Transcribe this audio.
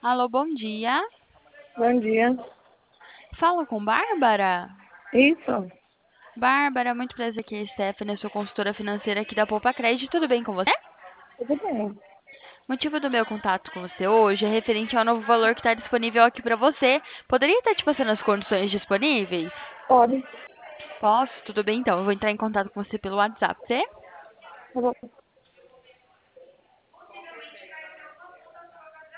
Alô, bom dia. Bom dia. Falo com Bárbara? Isso, Bárbara, muito prazer aqui, é Stephanie, sou consultora financeira aqui da Poupa Crédito. Tudo bem com você? tudo bem. O motivo do meu contato com você hoje é referente ao novo valor que está disponível aqui para você. Poderia estar te passando as condições disponíveis? Pode. Posso? Tudo bem, então. Eu vou entrar em contato com você pelo WhatsApp, tá? Tá bom.